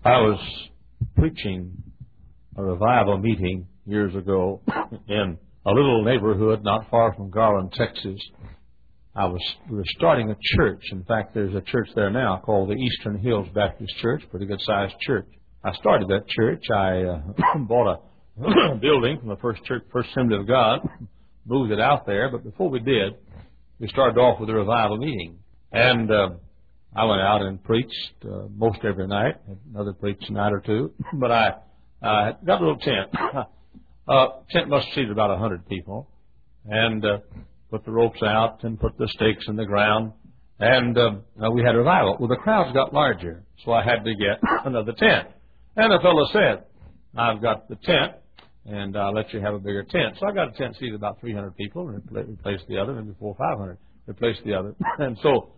I was preaching a revival meeting years ago in a little neighborhood not far from Garland, Texas. We were starting a church. In fact, there's a church there now called the Eastern Hills Baptist Church, pretty good-sized church. I started that church. I bought a building from the First Assembly of God, moved it out there. But before we did, we started off with a revival meeting. And I went out and preached most every night, another preached night or two. But I got a little tent. Tent must have seated about 100 people. And put the ropes out and put the stakes in the ground. And we had a revival. Well, the crowds got larger, so I had to get another tent. And the fellow said, I've got the tent, and I'll let you have a bigger tent. So I got a tent seated about 300 people, and replaced the other, maybe 400 or 500, replaced the other. And so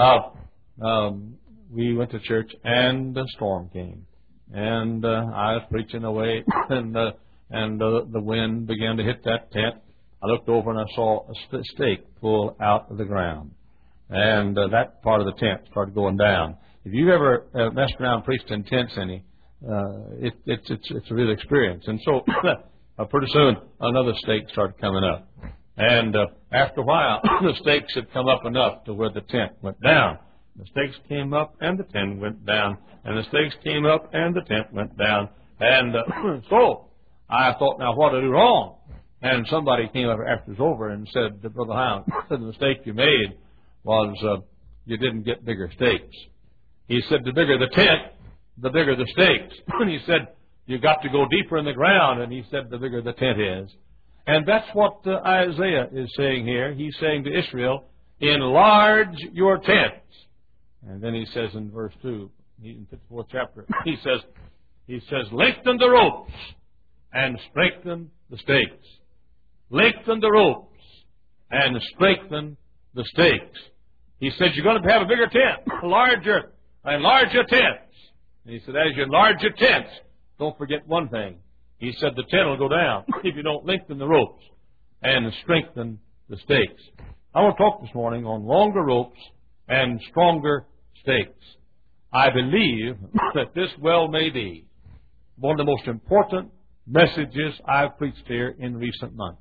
we went to church, and the storm came. And I was preaching away, and the wind began to hit that tent. I looked over and I saw a stake pull out of the ground. And that part of the tent started going down. If you've ever messed around preached in tents any, it's a real experience. And so pretty soon another stake started coming up. And after a while, the stakes had come up enough to where the tent went down. The stakes came up and the tent went down. And the stakes came up and the tent went down. And so I thought, now what did I do wrong? And somebody came up after it was over and said, Brother Hound, the mistake you made was you didn't get bigger stakes. He said, the bigger the tent, the bigger the stakes. And he said, you got to go deeper in the ground. And he said, the bigger the tent is. And that's what Isaiah is saying here. He's saying to Israel, enlarge your tents. And then he says in verse 2, in the 54th chapter, he says, lengthen the ropes and strengthen the stakes. Lengthen the ropes and strengthen the stakes. He said, you're going to have a bigger tent, enlarge your tents. And he said, as you enlarge your tents, don't forget one thing. He said, the tent will go down if you don't lengthen the ropes and strengthen the stakes. I want to talk this morning on longer ropes and stronger stakes. I believe that this well may be one of the most important messages I've preached here in recent months.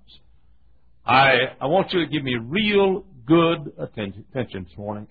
I want you to give me real good attention this morning.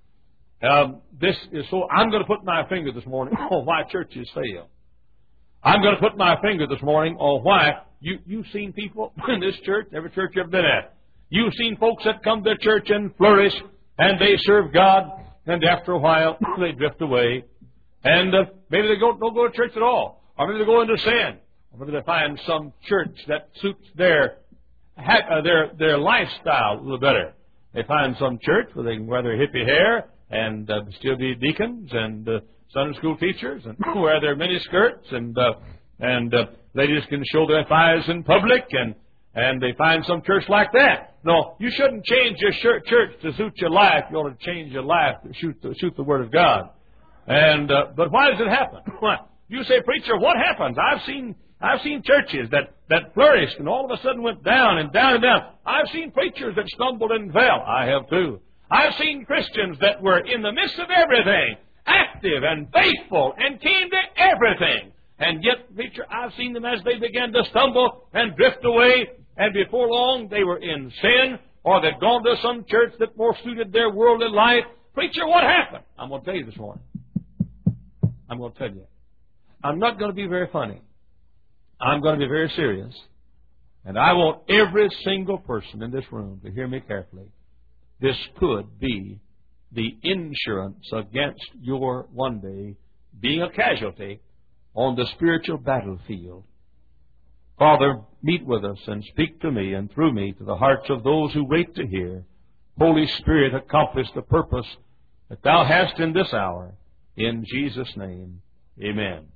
This is so. I'm going to put my finger this morning on why churches fail. I'm going to put my finger this morning on why you've seen people in this church, every church you've been at. You've seen folks that come to church and flourish, and they serve God, and after a while they drift away, and maybe they don't go to church at all, or maybe they go into sin. Maybe they find some church that suits their lifestyle a little better. They find some church where they can wear their hippie hair and still be deacons and Sunday school teachers and wear their mini skirts and ladies can show their thighs in public and they find some church like that. No, you shouldn't change your church to suit your life. You ought to change your life to suit the Word of God. But why does it happen? Why? You say, preacher, what happens? I've seen churches that flourished and all of a sudden went down and down and down. I've seen preachers that stumbled and fell. I have too. I've seen Christians that were in the midst of everything, active and faithful and came to everything. And yet, preacher, I've seen them as they began to stumble and drift away, and before long they were in sin, or they'd gone to some church that more suited their worldly life. Preacher, what happened? I'm going to tell you this morning. I'm going to tell you. I'm not going to be very funny. I'm going to be very serious. And I want every single person in this room to hear me carefully. This could be the insurance against your one day being a casualty on the spiritual battlefield. Father, meet with us and speak to me and through me to the hearts of those who wait to hear. Holy Spirit, accomplish the purpose that Thou hast in this hour. In Jesus' name, amen.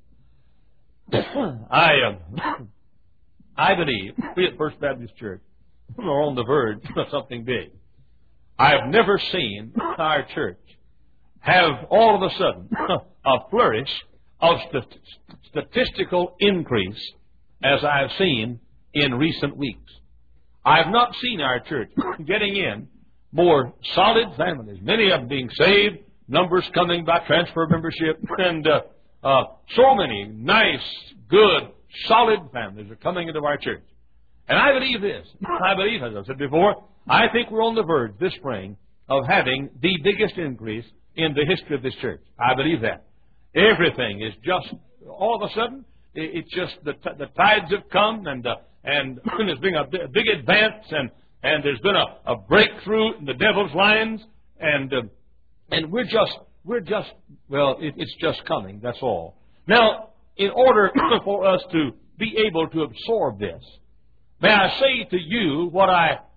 I believe we at First Baptist Church are on the verge of something big. I have never seen our church have all of a sudden a flourish of statistical increase as I've seen in recent weeks. I have not seen our church getting in more solid families, many of them being saved, numbers coming by transfer membership, and So many nice, good, solid families are coming into our church. And I believe this. I believe, as I said before, I think we're on the verge this spring of having the biggest increase in the history of this church. I believe that. Everything is just, all of a sudden, it's just the tides have come, and there's been a big advance, and there's been a breakthrough in the devil's lines, and we're just, well, it's just coming, that's all. Now, in order for us to be able to absorb this, may I say to you what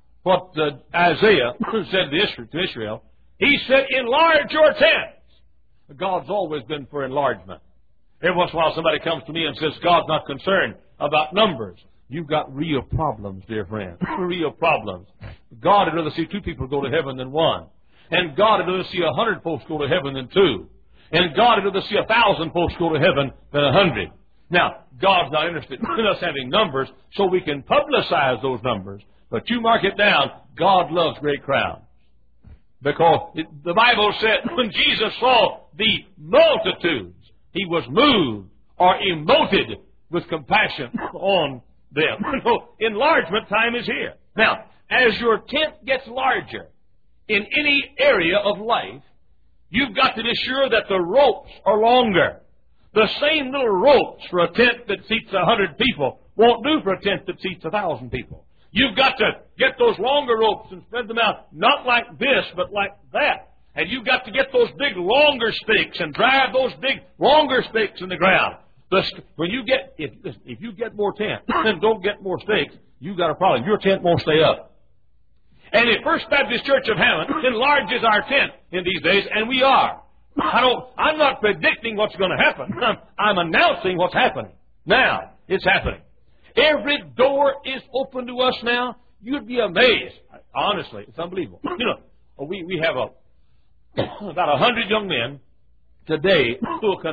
Isaiah said to Israel? He said, enlarge your tents. God's always been for enlargement. Every once in a while somebody comes to me and says, God's not concerned about numbers. You've got real problems, dear friend. Real problems. God would rather see 2 people go to heaven than 1. And God would rather see 100 folks go to heaven than 2. And God would rather see 1,000 folks go to heaven than 100. Now, God's not interested in us having numbers so we can publicize those numbers. But you mark it down, God loves great crowds. Because the Bible said when Jesus saw the multitudes, He was moved or emoted with compassion on them. So enlargement time is here. Now, as your tent gets larger in any area of life, you've got to be sure that the ropes are longer. The same little ropes for a tent that seats 100 people won't do for a tent that seats 1,000 people. You've got to get those longer ropes and spread them out, not like this, but like that. And you've got to get those big, longer stakes and drive those big, longer stakes in the ground. When you get, if you get more tent and don't get more stakes, you've got a problem. Your tent won't stay up. And if First Baptist Church of Hammond enlarges our tent in these days, and we are, I'm not predicting what's going to happen. I'm announcing what's happening. Now, it's happening. Every door is open to us now. You'd be amazed. Honestly, it's unbelievable. You know, we have about 100 young men today who will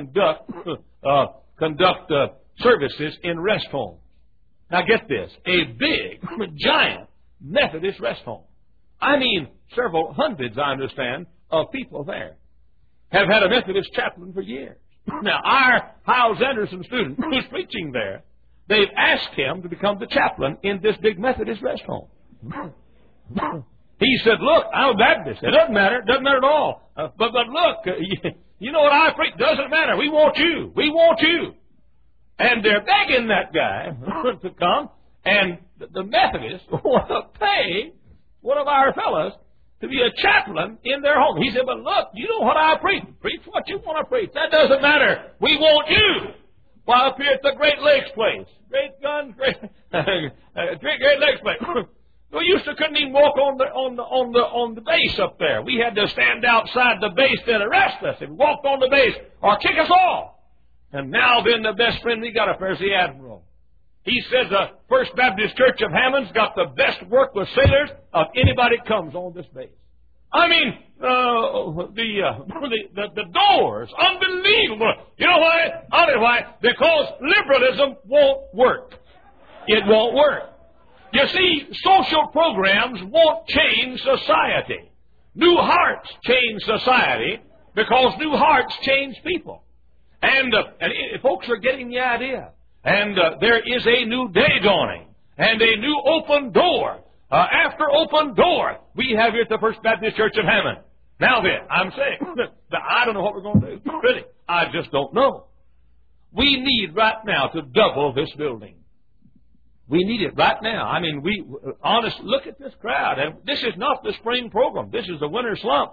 conduct services in rest homes. Now get this, a big, giant Methodist rest home. I mean, several hundreds, I understand, of people there have had a Methodist chaplain for years. Now, our Hyles Anderson student who's preaching there, they've asked him to become the chaplain in this big Methodist rest home. He said, look, I'm a Baptist. It doesn't matter. It doesn't matter at all. But look, you know what I preach? Doesn't matter. We want you. We want you. And they're begging that guy to come. And the Methodists want to pay one of our fellows to be a chaplain in their home. He said, but look, you know what I preach. Preach what you want to preach. That doesn't matter. We want you. Well, up here at the Great Lakes place. Great guns, Great Lakes place. We used to couldn't even walk on the base up there. We had to stand outside the base to arrest us and walk on the base or kick us off. And now then the best friend we got up there is the Admiral. He says the First Baptist Church of Hammond's got the best work with sailors of anybody that comes on this base. I mean, the doors, unbelievable. You know why? I'll tell you why. Because liberalism won't work. It won't work. You see, social programs won't change society. New hearts change society because new hearts change people. And folks are getting the idea. And there is a new day dawning and a new open door. After open door, we have here at the First Baptist Church of Hammond. Now then, I'm saying that I don't know what we're going to do. Really, I just don't know. We need right now to double this building. We need it right now. I mean, honestly, look at this crowd. And this is not the spring program. This is the winter slump.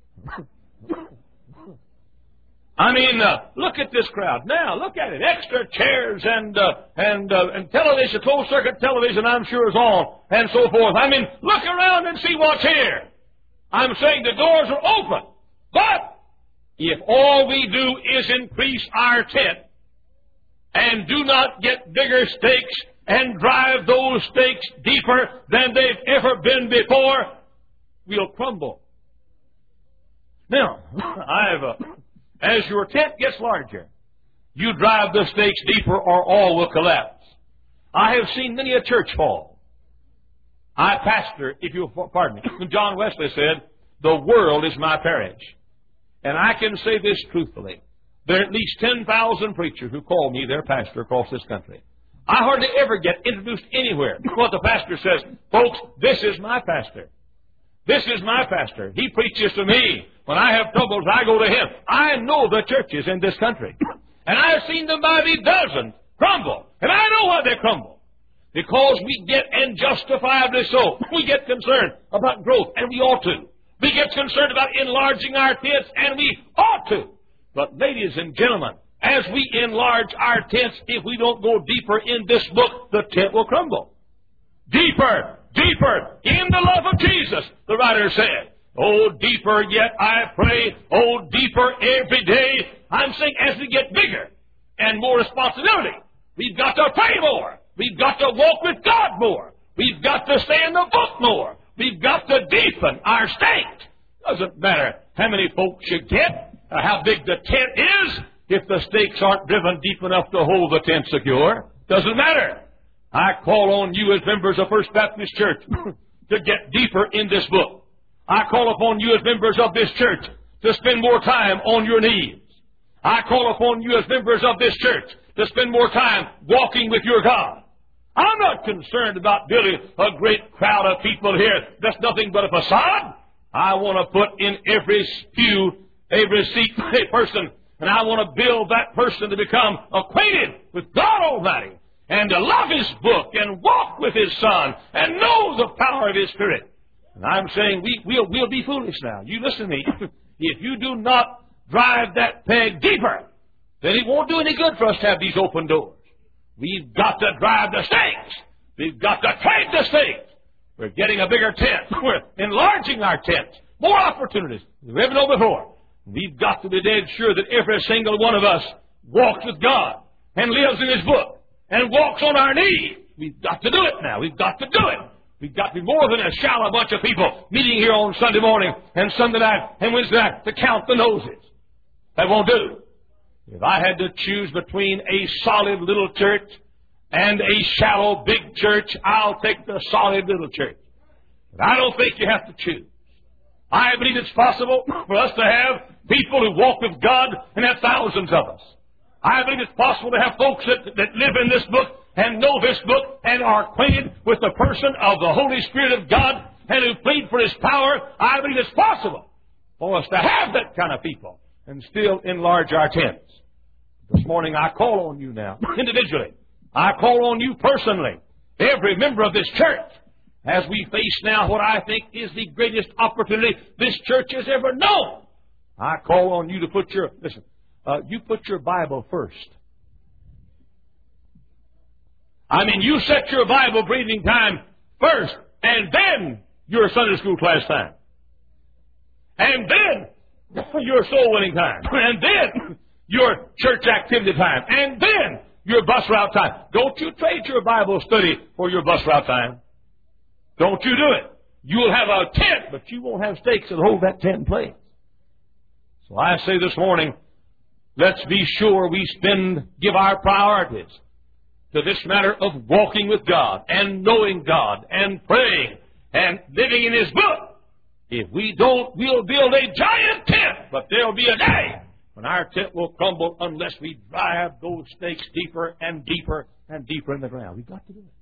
I mean, look at this crowd. Now, look at it. Extra chairs and television, closed circuit television, I'm sure is on, and so forth. I mean, look around and see what's here. I'm saying the doors are open. But if all we do is increase our tent and do not get bigger stakes and drive those stakes deeper than they've ever been before, we'll crumble. Now, as your tent gets larger, you drive the stakes deeper or all will collapse. I have seen many a church fall. I pastor, if you'll pardon me, John Wesley said, the world is my parish. And I can say this truthfully. There are at least 10,000 preachers who call me their pastor across this country. I hardly ever get introduced anywhere. What the pastor says, folks, this is my pastor. This is my pastor. He preaches to me. When I have troubles, I go to him. I know the churches in this country. And I've seen them by the dozen crumble. And I know why they crumble. Because we get, and justifiably so, we get concerned about growth, and we ought to. We get concerned about enlarging our tents, and we ought to. But ladies and gentlemen, as we enlarge our tents, if we don't go deeper in this book, the tent will crumble. Deeper, deeper, in the love of Jesus, the writer said. Oh, deeper yet I pray. Oh, deeper every day. I'm saying as we get bigger and more responsibility, we've got to pray more. We've got to walk with God more. We've got to stay in the book more. We've got to deepen our state. Doesn't matter how many folks you get or how big the tent is if the stakes aren't driven deep enough to hold the tent secure. Doesn't matter. I call on you as members of First Baptist Church to get deeper in this book. I call upon you as members of this church to spend more time on your knees. I call upon you as members of this church to spend more time walking with your God. I'm not concerned about building a great crowd of people here. That's nothing but a facade. I want to put in every pew, every seat, a person, and I want to build that person to become acquainted with God Almighty and to love His book and walk with His Son and know the power of His Spirit. And I'm saying we'll be foolish now. You listen to me. If you do not drive that peg deeper, then it won't do any good for us to have these open doors. We've got to drive the stakes. We've got to trade the stakes. We're getting a bigger tent. We're enlarging our tents. More opportunities than we've ever known before. We've got to be dead sure that every single one of us walks with God and lives in His book and walks on our knees. We've got to do it now. We've got to do it. We've got to be more than a shallow bunch of people meeting here on Sunday morning and Sunday night and Wednesday night to count the noses. That won't do. If I had to choose between a solid little church and a shallow big church, I'll take the solid little church. But I don't think you have to choose. I believe it's possible for us to have people who walk with God and have thousands of us. I believe it's possible to have folks that live in this book and know this book and are acquainted with the person of the Holy Spirit of God and who plead for His power. I believe it's possible for us to have that kind of people and still enlarge our tents. This morning I call on you now, individually. I call on you personally, every member of this church, as we face now what I think is the greatest opportunity this church has ever known. I call on you to put you put your Bible first. You set your Bible reading time first, and then your Sunday school class time. And then your soul winning time. And then your church activity time. And then your bus route time. Don't you trade your Bible study for your bus route time. Don't you do it. You'll have a tent, but you won't have stakes that hold that tent in place. So I say this morning, let's be sure we give our priorities to this matter of walking with God and knowing God and praying and living in His book. If we don't, we'll build a giant tent, but there'll be a day when our tent will crumble unless we drive those stakes deeper and deeper and deeper in the ground. We've got to do it.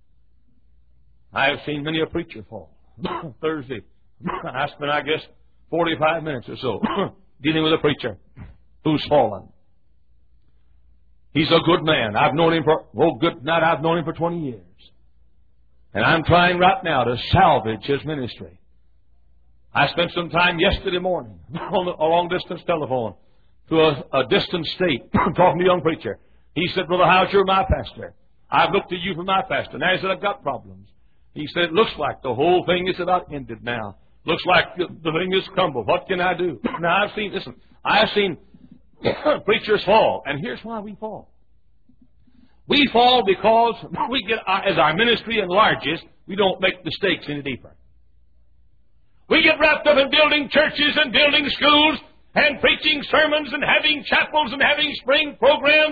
I have seen many a preacher fall. Thursday, I spent, 45 minutes or so dealing with a preacher who's fallen. He's a good man. I've known him for 20 years. And I'm trying right now to salvage his ministry. I spent some time yesterday morning on a long-distance telephone to a distant state talking to a young preacher. He said, Brother Howes, you're my pastor. I've looked to you for my pastor. Now he said, I've got problems. He said, it looks like the whole thing is about ended now. Looks like the thing is crumbled. What can I do? Now I've seen preachers fall, and here's why we fall. We fall because as our ministry enlarges, we don't make the stakes any deeper. We get wrapped up in building churches and building schools and preaching sermons and having chapels and having spring programs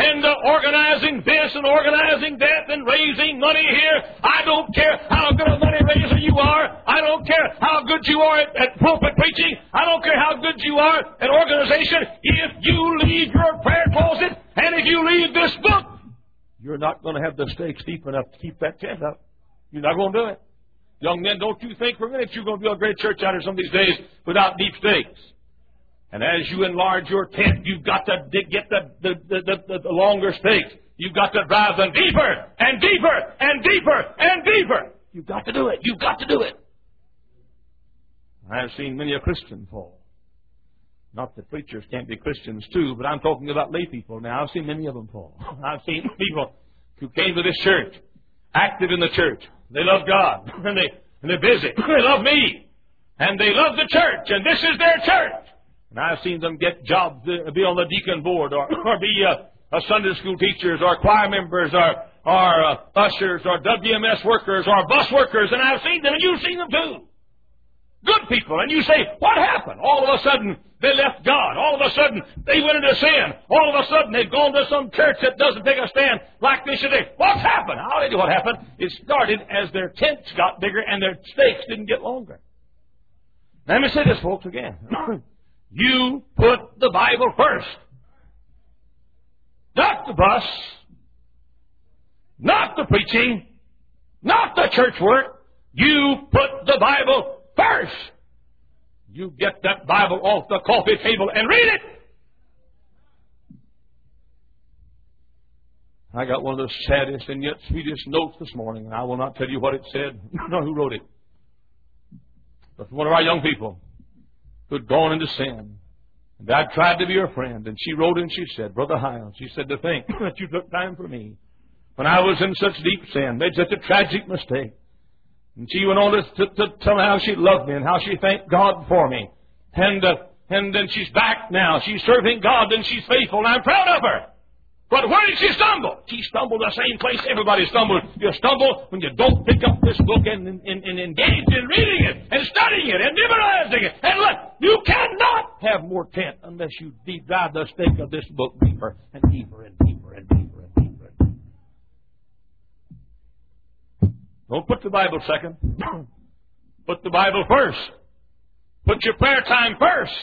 and organizing this and organizing that and raising money here. I don't care how good a money raiser you are. I don't care how good you are at pulpit preaching. I don't care how good you are at organization. If you leave your prayer closet and if you leave this book, you're not going to have the stakes deep enough to keep that tent up. You're not going to do it. Young men, don't you think for a minute you're going to build a great church out here some of these days without deep stakes. And as you enlarge your tent, you've got to get the longer stakes. You've got to drive them deeper and deeper and deeper and deeper. You've got to do it. You've got to do it. I've seen many a Christian fall. Not that preachers can't be Christians too, but I'm talking about lay people now. I've seen many of them fall. I've seen people who came to this church, active in the church. They love God, and they're busy. They love me, and they love the church, and this is their church. And I've seen them get jobs, be on the deacon board, or be Sunday school teachers, or choir members, or ushers, or WMS workers, or bus workers, and I've seen them, and you've seen them too. Good people, and you say, what happened? All of a sudden, they left God. All of a sudden, they went into sin. All of a sudden, they've gone to some church that doesn't take a stand like they should. What's happened? I'll tell you what happened. It started as their tents got bigger and their stakes didn't get longer. Now, let me say this, folks, again. You put the Bible first. Not the bus. Not the preaching. Not the church work. You put the Bible first. You get that Bible off the coffee table and read it. I got one of the saddest and yet sweetest notes this morning, and I will not tell you what it said, nor who wrote it. But from one of our young people who had gone into sin. And I tried to be her friend, and she wrote and she said, Brother Hiles, she said, to think that you took time for me when I was in such deep sin, made such a tragic mistake. And she went on to tell me how she loved me and how she thanked God for me. And then she's back now. She's serving God and she's faithful, and I'm proud of her. But where did she stumble? She stumbled the same place everybody stumbled. You stumble when you don't pick up this book and engage in reading it and studying it and memorizing it. And look, you cannot have more tent unless you drive the stake of this book deeper and deeper and deeper and deeper and deeper and deeper. Don't put the Bible second. Put the Bible first. Put your prayer time first.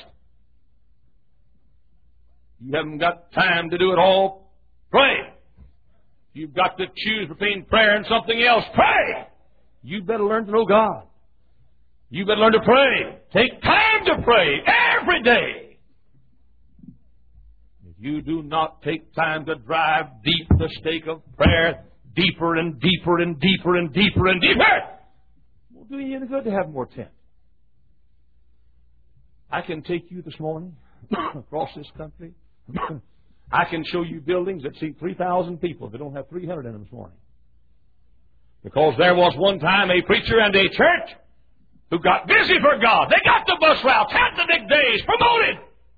You haven't got time to do it all. Pray. You've got to choose between prayer and something else. Pray. You better learn to know God. You better learn to pray. Take time to pray every day. If you do not take time to drive deep the stake of prayer, deeper and deeper and deeper and deeper and deeper, it won't do you any good to have more tent. I can take you this morning across this country. I can show you buildings that seat 3,000 people that don't have 300 in them this morning. Because there was one time a preacher and a church who got busy for God. They got the bus routes, had the big days, promoted.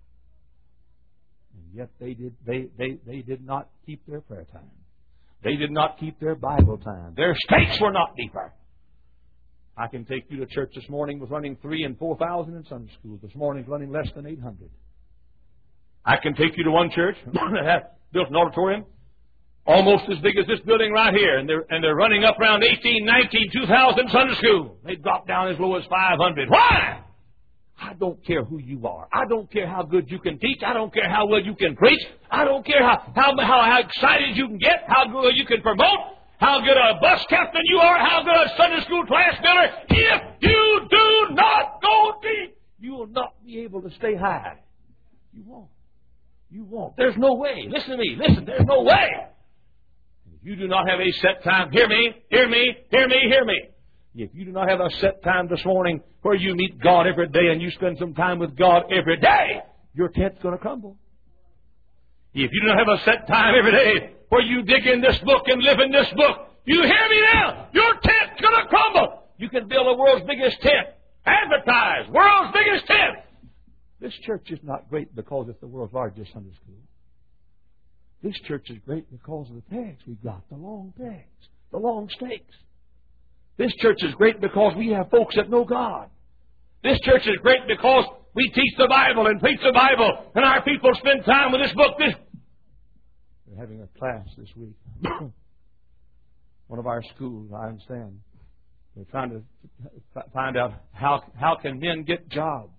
And yet they did not keep their prayer time. They did not keep their Bible time. Their stakes were not deeper. I can take you to church this morning was running 3,000 and 4,000 in Sunday school. This morning's running less than 800. I can take you to one church that has built an auditorium almost as big as this building right here, and they're running up around 18, 19, 2,000 Sunday school. They drop down as low as 500. Why? I don't care who you are. I don't care how good you can teach. I don't care how well you can preach. I don't care how excited you can get, how good you can promote, how good a bus captain you are, how good a Sunday school class builder. If you do not go deep, you will not be able to stay high. You won't. You won't. There's no way. Listen to me. Listen, there's no way. If you do not have a set time, hear me, hear me, hear me, hear me. If you do not have a set time this morning where you meet God every day and you spend some time with God every day, your tent's going to crumble. If you don't have a set time every day where you dig in this book and live in this book, you hear me now, your tent's going to crumble. You can build the world's biggest tent. Advertise, world's biggest tent. This church is not great because it's the world's largest Sunday school. This church is great because of the pegs we've got, the long pegs, the long stakes. This church is great because we have folks that know God. This church is great because we teach the Bible and preach the Bible, and our people spend time with this book. They're having in a class this week. One of our schools, I understand. They're trying to find out how can men get jobs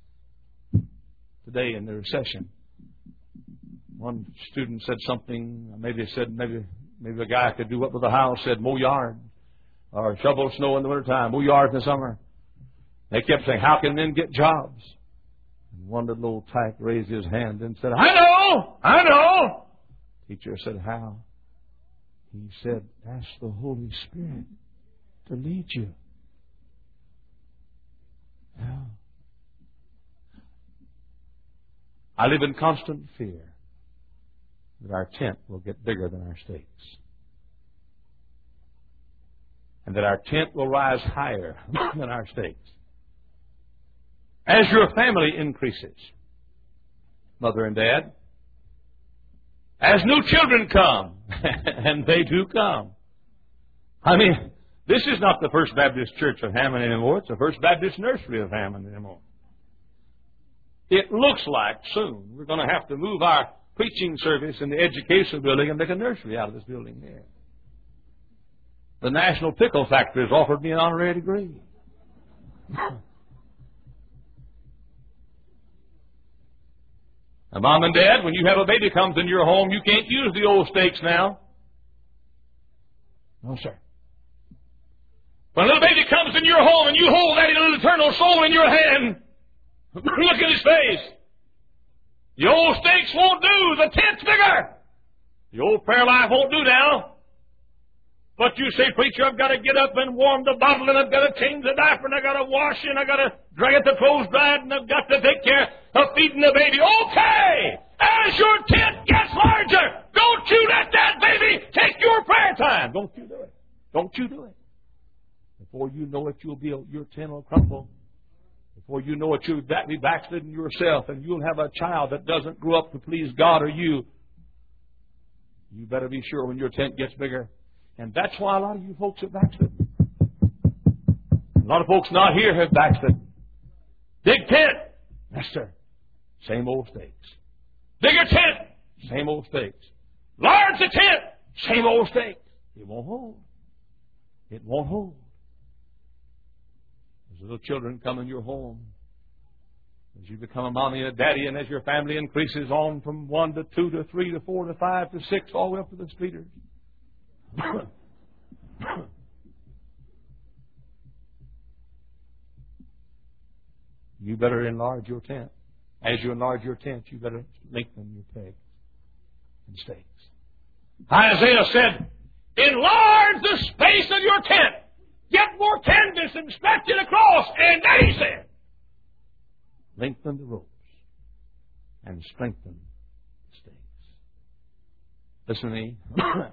today in the recession. One student said something. Maybe a guy could do what with a house. Said mow yard or shovel snow in the wintertime, mow yard in the summer. They kept saying, "How can men get jobs?" And one little old tyke raised his hand and said, I know. Teacher said, "How?" He said, "Ask the Holy Spirit to lead you." Yeah. I live in constant fear that our tent will get bigger than our stakes, and that our tent will rise higher than our stakes. As your family increases, mother and dad, as new children come, and they do come. I mean, this is not the First Baptist Church of Hammond anymore. It's the First Baptist Nursery of Hammond anymore. It looks like soon we're going to have to move our preaching service in the educational building and make a nursery out of this building here. The National Pickle Factory has offered me an honorary degree. Now, Mom and Dad, when you have a baby comes into your home, you can't use the old stakes now. No, sir. When a little baby comes into your home and you hold that little eternal soul in your hand, look at his face. The old stakes won't do. The tent's bigger. The old prayer life won't do now. But you say, "Preacher, I've got to get up and warm the bottle, and I've got to change the diaper, and I've got to wash, and I've got to get the clothes dried, and I've got to take care of feeding the baby." Okay! As your tent gets larger, don't you let that baby take your prayer time. Don't you do it. Don't you do it. Before you know it, your tent will crumble. Before you know it, you'll be backslidden yourself, and you'll have a child that doesn't grow up to please God or you. You better be sure when your tent gets bigger. And that's why a lot of you folks have backslidden. A lot of folks not here have backslidden. Big tent. Yes, sir. Same old stakes. Bigger tent. Same old stakes. Large the tent. Same old stakes. It won't hold. It won't hold. As little children come in your home, as you become a mommy and a daddy, and as your family increases on from 1 to 2 to 3 to 4 to 5 to 6, all the way up to the streeters. You better enlarge your tent. As you enlarge your tent, you better lengthen your pegs and stakes. Isaiah said, "Enlarge the space of your tent. Get more canvas and stretch it across." And then he said, "Lengthen the ropes and strengthen the stakes." Listen to me.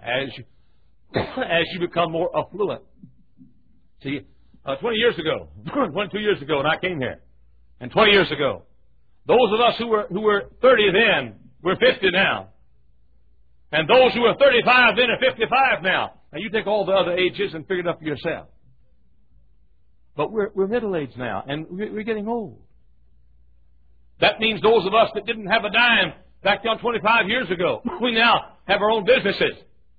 As you become more affluent. See, 22 years ago, when I came here, and 20 years ago, those of us who were 30 then, we're 50 now. And those who were 35 then are 55 now. Now you take all the other ages and figure it up for yourself. But we're middle-aged now, and we're getting old. That means those of us that didn't have a dime back down 25 years ago, we now have our own businesses.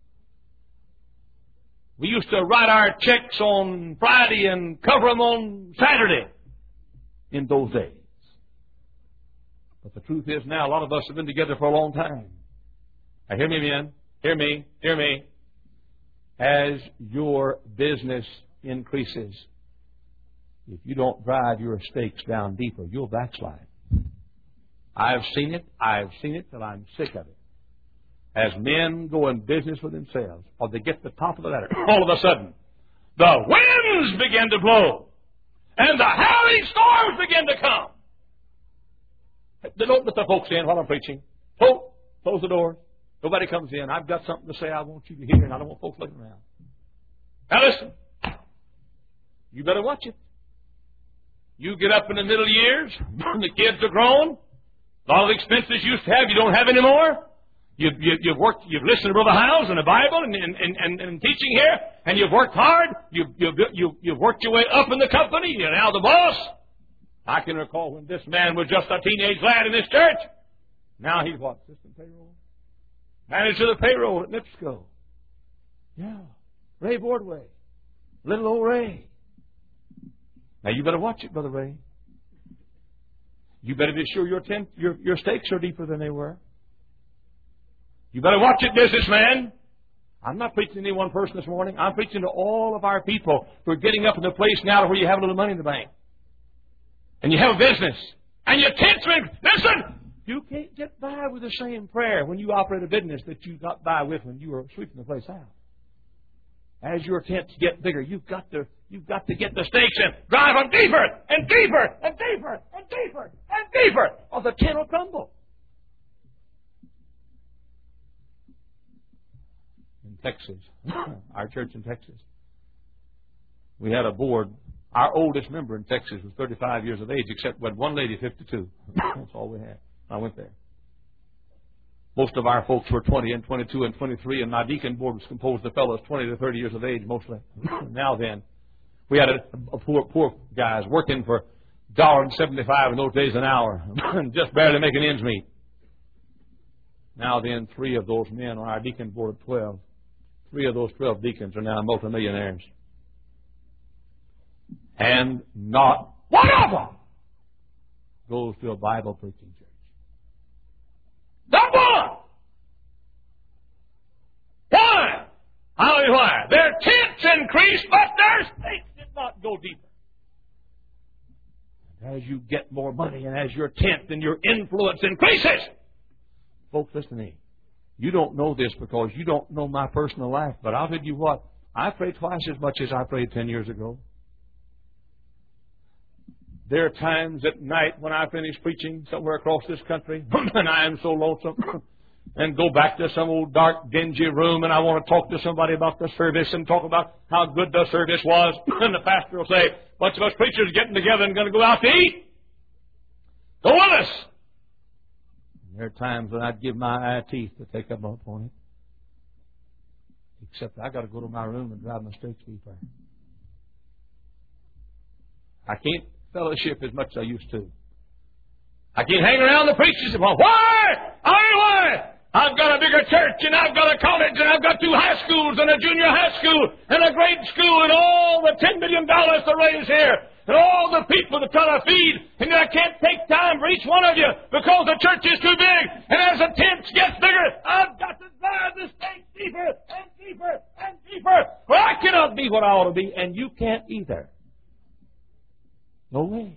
We used to write our checks on Friday and cover them on Saturday in those days. But the truth is now a lot of us have been together for a long time. Now hear me, men. Hear me. Hear me. As your business increases, if you don't drive your stakes down deeper, you'll backslide. I've seen it till I'm sick of it. As men go in business for themselves, or they get to the top of the ladder, all of a sudden, the winds begin to blow, and the howling storms begin to come. Don't let the folks in while I'm preaching. Close the door. Nobody comes in. I've got something to say I want you to hear, and I don't want folks looking around. Now listen. You better watch it. You get up in the middle years, the kids are grown, a lot of the expenses you used to have, you don't have anymore. You've listened to Brother Hiles and the Bible and teaching here, and you've worked hard. You've worked your way up in the company. You're now the boss. I can recall when this man was just a teenage lad in this church. Now he's what? Assistant payroll? Manager of the payroll at NIPSCO. Yeah. Ray Bordway. Little old Ray. Now you better watch it, Brother Ray. You better be sure your stakes are deeper than they were. You better watch it, businessman. I'm not preaching to any one person this morning. I'm preaching to all of our people who are getting up in the place now where you have a little money in the bank. And you have a business. And your tent's been... Listen! You can't get by with the same prayer when you operate a business that you got by with when you were sweeping the place out. As your tents get bigger, you've got to get the stakes in. Drive them deeper and deeper and deeper and deeper and deeper, or the tent will crumble. In Texas, our church in Texas, we had a board. Our oldest member in Texas was 35 years of age, except we had one lady, 52. That's all we had. I went there. Most of our folks were 20 and 22 and 23, and my deacon board was composed of fellows 20 to 30 years of age, mostly. Now then, we had a poor guys working for $1.75 in those days an hour, just barely making ends meet. Now then, 3 of those men on our deacon board of 12, 3 of those 12 deacons are now multimillionaires. And not one of them goes to a Bible preaching church. Not one! Why? I'll tell you why. Their tents increased, but their stakes did not go deeper. As you get more money and as your tent and your influence increases, folks, listen to me. You don't know this because you don't know my personal life, but I'll tell you what, I pray twice as much as I prayed 10 years ago. There are times at night when I finish preaching somewhere across this country, and I am so lonesome, and go back to some old dark, dingy room, and I want to talk to somebody about the service and talk about how good the service was, and the pastor will say, a bunch of us preachers getting together and going to go out to eat. Go with us. And there are times when I'd give my eye teeth to take up on it. Except I got to go to my room and drive my stakes deeper. I can't fellowship as much as I used to. I can't hang around the preachers and why? Why? I've got a bigger church, and I've got a college, and I've got 2 high schools, and a junior high school, and a grade school, and all the $10 million to raise here, and all the people to try to feed, and I can't take time for each one of you because the church is too big, and as the tent gets bigger, I've got to drive the stakes deeper and deeper and deeper. Well, I cannot be what I ought to be, and you can't either. No way.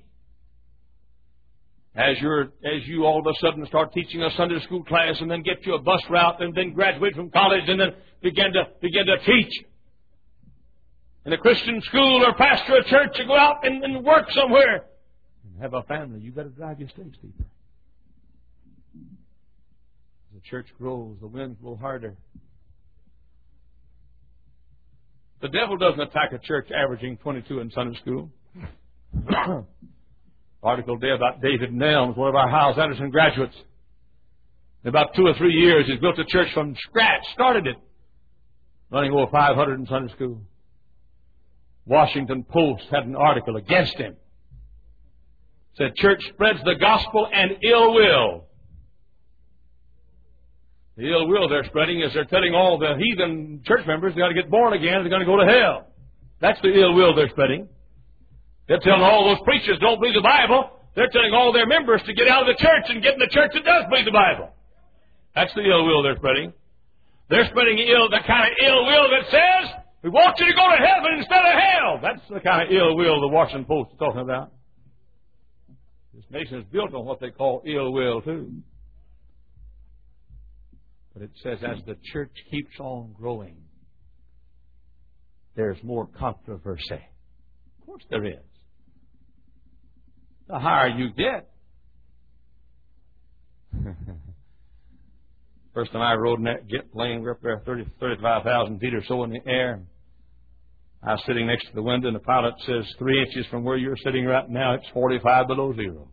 As you all of a sudden start teaching a Sunday school class and then get you a bus route and then graduate from college and then begin to teach in a Christian school or pastor a church or go out and work somewhere and have a family, you better drive your stakes deeper. As the church grows, the winds blow harder. The devil doesn't attack a church averaging 22 in Sunday school. Article today about David Nelms, one of our Hyles Anderson graduates. In about 2 or 3 years, he's built a church from scratch, started it, running over 500 in Sunday school. Washington Post had an article against him. Said, church spreads the gospel and ill will. The ill will they're spreading is they're telling all the heathen church members they've got to get born again, they're going to go to hell. That's the ill will they're spreading. They're telling all those preachers don't believe the Bible. They're telling all their members to get out of the church and get in the church that does believe the Bible. That's the ill will they're spreading. They're spreading the kind of ill will that says, we want you to go to heaven instead of hell. That's the kind of ill will the Washington Post is talking about. This nation is built on what they call ill will, too. But it says as the church keeps on growing, there's more controversy. Of course there is. The higher you get. First time I rode in that jet plane, we're up there 35,000 feet or so in the air. I was sitting next to the window, and the pilot says 3 inches from where you're sitting right now, it's 45 below zero.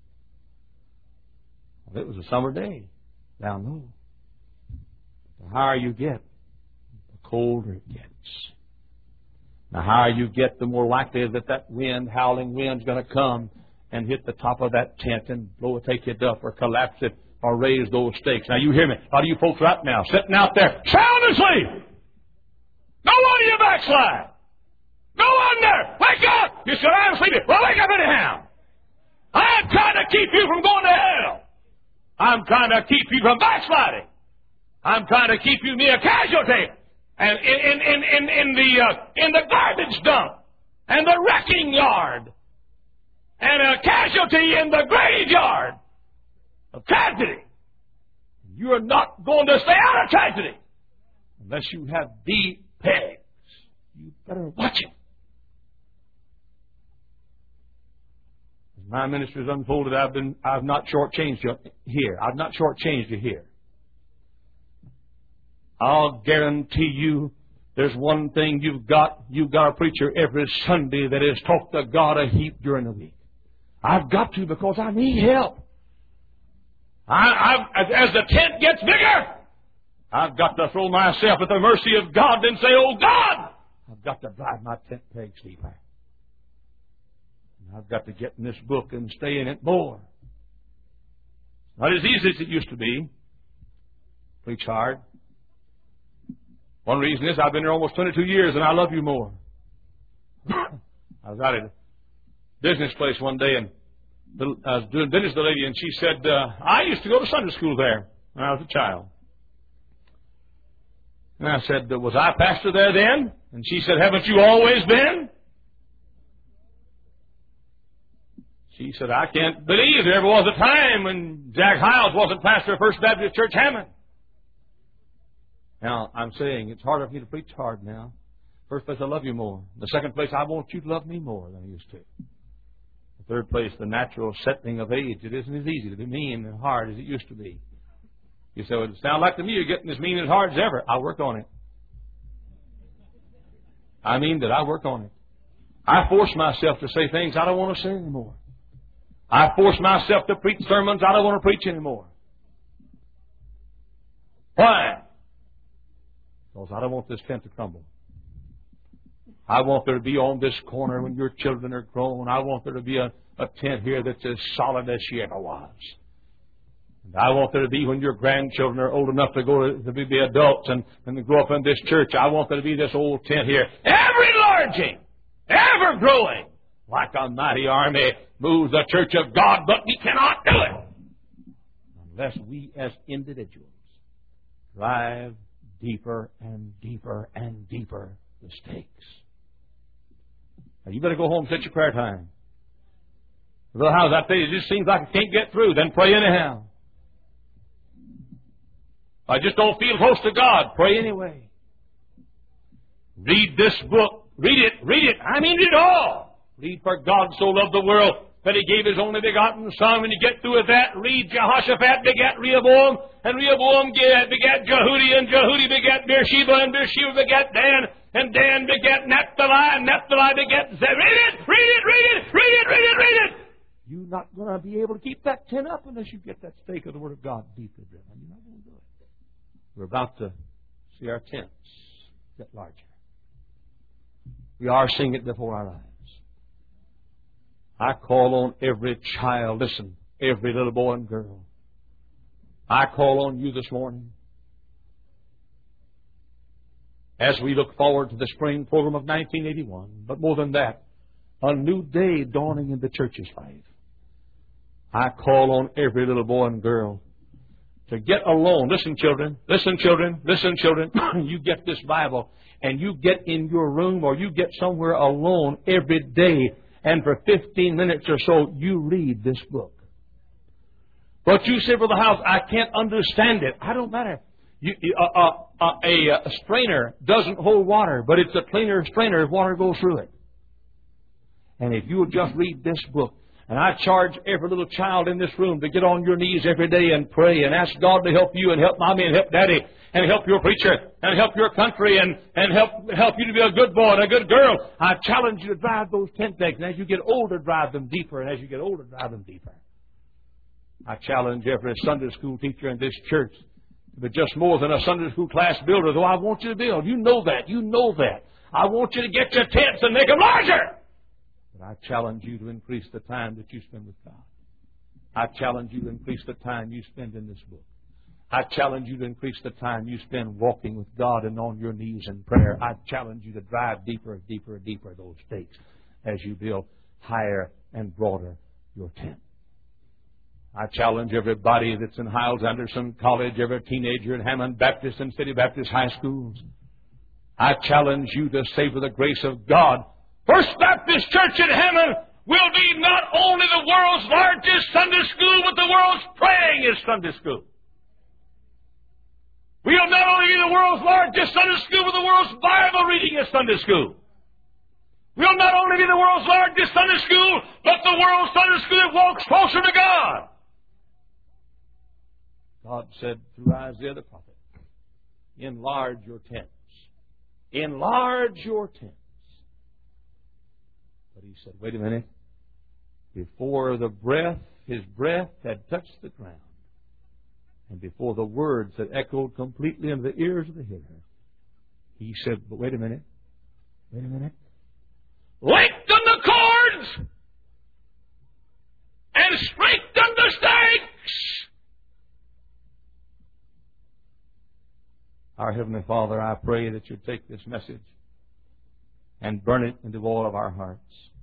Well, it was a summer day down low. The higher you get, the colder it gets. The higher you get, the more likely is that wind, howling wind, is going to come and hit the top of that tent and blow it, take it up or collapse it or raise those stakes. Now, you hear me. A lot of you folks right now sitting out there sound asleep. No wonder you backslide. No wonder. Wake up. You said, I'm sleeping. Well, wake up anyhow. I'm trying to keep you from going to hell. I'm trying to keep you from backsliding. I'm trying to keep you near casualty and in the garbage dump and the wrecking yard and a casualty in the graveyard of tragedy. You're not going to stay out of tragedy unless you have deep pegs. You better watch it. As my ministry has unfolded, I've not shortchanged you here. I've not shortchanged you here. I'll guarantee you there's one thing you've got a preacher every Sunday that has talked to God a heap during the week. I've got to because I need help. As the tent gets bigger, I've got to throw myself at the mercy of God and say, oh God, I've got to drive my tent pegs deeper. And I've got to get in this book and stay in it more. Not as easy as it used to be. Preach hard. One reason is I've been here almost 22 years and I love you more. I was out at a business place one day and I was doing business with the lady and she said, I used to go to Sunday school there when I was a child. And I said, was I pastor there then? And she said, haven't you always been? She said, I can't believe there ever was a time when Jack Hiles wasn't pastor of First Baptist Church Hammond. Now, I'm saying it's harder for me to preach hard now. First place, I love you more. The second place, I want you to love me more than I used to. The third place, the natural settling of age. It isn't as easy to be mean and hard as it used to be. You say, well, it sounds like to me you're getting as mean and hard as ever. I work on it. I mean that I work on it. I force myself to say things I don't want to say anymore. I force myself to preach sermons I don't want to preach anymore. Why? Because I don't want this tent to crumble. I want there to be on this corner when your children are grown. I want there to be a tent here that's as solid as she ever was. And I want there to be when your grandchildren are old enough to be adults and to grow up in this church. I want there to be this old tent here, ever enlarging, ever growing, like a mighty army moves the church of God. But we cannot do it unless we as individuals drive deeper and deeper and deeper the stakes. Now, you better go home and set your prayer time. Well, how's that? It just seems like I can't get through. Then pray anyhow. I just don't feel close to God. Pray anyway. Read this book. Read it. Read it. I mean it all. Read, for God so loved the world that He gave His only begotten Son. When you get through with that, read Jehoshaphat begat Rehoboam, and Rehoboam begat Jehudi, and Jehudi begat Beersheba, and Beersheba begat Dan, and Dan begat Naphtali, and Naphtali begat Zebulun. Read it! Read it! Read it! Read it! Read it! Read it! You're not going to be able to keep that tent up unless you get that stake of the Word of God deeply driven. You're not going to do it. We're about to see our tents get larger. We are seeing it before our eyes. I call on every child, listen, every little boy and girl. I call on you this morning as we look forward to the spring program of 1981, but more than that, a new day dawning in the church's life. I call on every little boy and girl to get alone. Listen, children. Listen, children. Listen, children. You get this Bible and you get in your room or you get somewhere alone every day, and for 15 minutes or so, you read this book. But you say, Brother House, I can't understand it. I don't matter. A strainer doesn't hold water, but it's a cleaner strainer if water goes through it. And if you would just read this book, and I charge every little child in this room to get on your knees every day and pray and ask God to help you and help Mommy and help Daddy and help your preacher and help your country and help you to be a good boy and a good girl. I challenge you to drive those tent pegs. And as you get older, drive them deeper. And as you get older, drive them deeper. I challenge every Sunday school teacher in this church to be just more than a Sunday school class builder, though I want you to build. You know that. You know that. I want you to get your tents and make them larger. But I challenge you to increase the time that you spend with God. I challenge you to increase the time you spend in this book. I challenge you to increase the time you spend walking with God and on your knees in prayer. I challenge you to drive deeper and deeper and deeper those stakes as you build higher and broader your tent. I challenge everybody that's in Hyles-Anderson College, every teenager in Hammond Baptist and City Baptist high schools. I challenge you to say for the grace of God, First Baptist Church in Hammond will be not only the world's largest Sunday school, but the world's prayingest Sunday school. We'll not only be the world's largest Sunday school, but the world's Bible readingest Sunday school. We'll not only be the world's largest Sunday school, but the world's Sunday school that walks closer to God. God said through Isaiah the prophet, enlarge your tents. Enlarge your tents. But he said, wait a minute. Before his breath had touched the ground, and before the words had echoed completely in the ears of the hearer, he said, but wait a minute. Wait a minute. Lengthen the cords and strengthen the stakes. Our Heavenly Father, I pray that you take this message and burn it into all of our hearts.